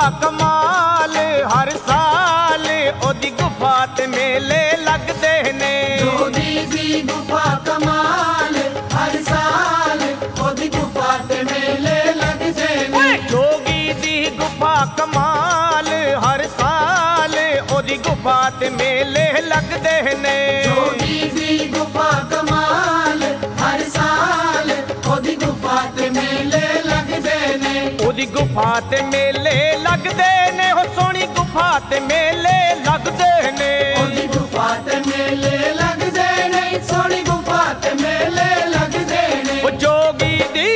कमाल हर साल ओदी गुफा ते मेले लगदे ने। जोगी दी गुफा कमाल हर साल ओदी गुफा ते मेले लगदे ने। जोगी दी गुफा कमाल हर साल ओदी गुफा ते मेले लगदे ने। जोगी दी गुफा कमाल हर साल ओदी गुफा ते मेले लगदे ने। ओदी गुफा ते मेले लगदे ने हो सोहनी गुफा ते मेले लगदे ने। ओदी गुफा ते मेले लगदे ने सोहनी गुफा ते मेले लगदे ने। ओ जोगी दी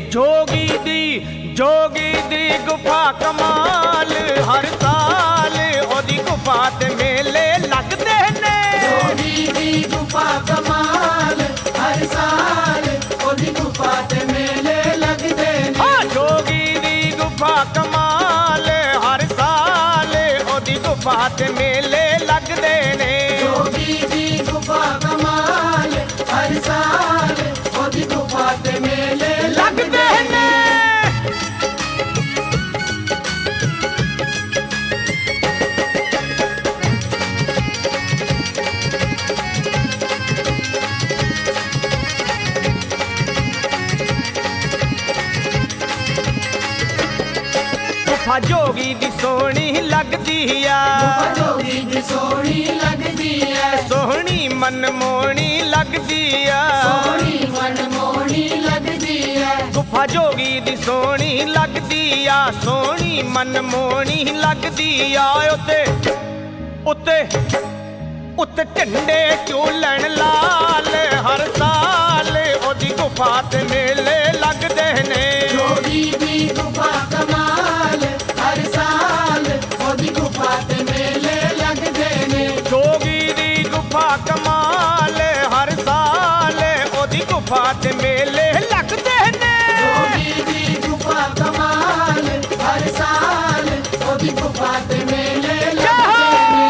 गुफा कमाल हर साल ओदी गुफा ते मेले लगदे ने। जोगी दी गुफा कमाल हर साल ओदी गुफा ते मेले लगदे ने। जोगी दी गुफा कमाल हर साल ओदी गुफा ते मेले लगदे ने। जोगी दी गुफा कमाल हर साल ओदी गुफा ते मेले लगदे ने। गुफा जोगी दी सोहनी लगदी आ। गुफा जोगी दी सोहनी लगदी है। सोहनी मनमोहनी लगदी आ। सोहनी मनमोहनी लगदी है। गुफा जोगी दी सोहनी लगदी आ। सोहनी मनमोहनी लगदी आ। उत्ते उत्ते झंडे झूलन लाल हर साल ओदी गुफा ते मेले लगदे ने। जोगी दी गुफा कमाल हर साल ओदी गुफा ते मेले लगदे ने। जोगी दी गुफा कमाल हर साल ओदी गुफा ते मेले लगदे ने। जोगी दी गुफा कमाल हर साल ओदी गुफा ते मेले लगदे ने।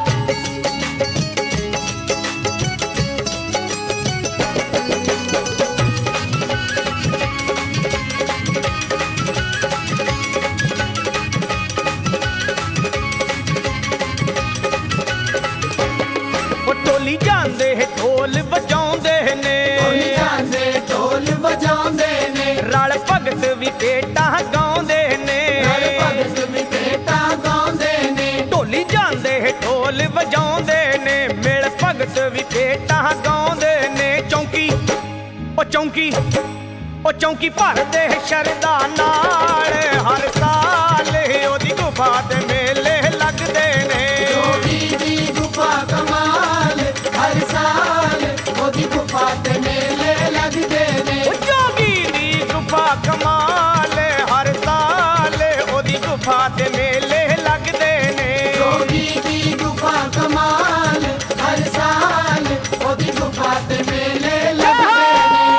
टोली जांदे ढोल वजाउंदे ने। टोली जांदे ढोल वजाउंदे ने। रल भगत भी भेटां गाउंदे ने। रल भगत भी भेटां गाउंदे ने। टोली जांदे ढोल वजाउंदे ने। मिल भगत भी भेटां गाउंदे ने। चौंकी भरदे शरदा नाल हर साल ओदी गुफा ते मेले लगदे ने। जोगी दी गुफा कमाल हर साल ओदी गुफा ते मेले लगदे ने। जोगी दी गुफा कमाल हर साल ओदी गुफा ते मेले लगदे ने। जोगी दी गुफा कमाल हर साल ओदी गुफा ते मेले लगदे ने।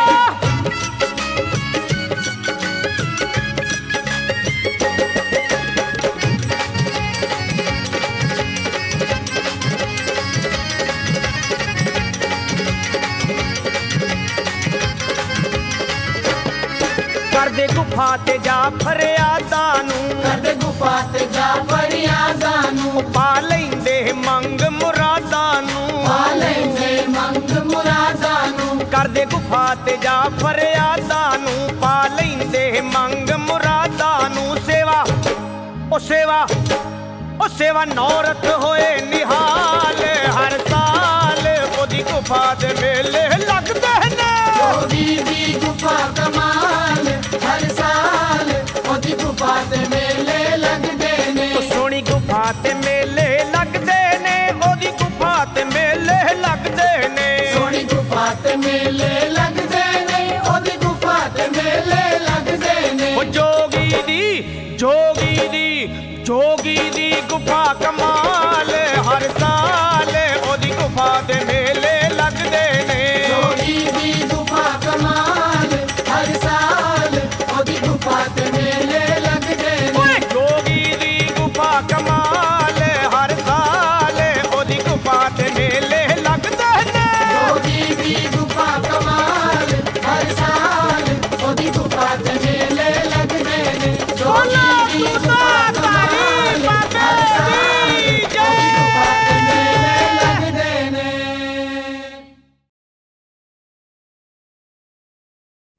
करदे गुफा ते जा फरियादा नूं। करदे गुफा ते जा फरियादा नूं। पा लैंदे मंग मुरादा नूं। पा लैंदे मंग मुरादा नूं। करदे गुफा ते जा फरियादा नूं। पा लैंदे मंग मुरादा नूं। सेवा नौरत होए निहाल हर साल ओदी गुफा ते मेले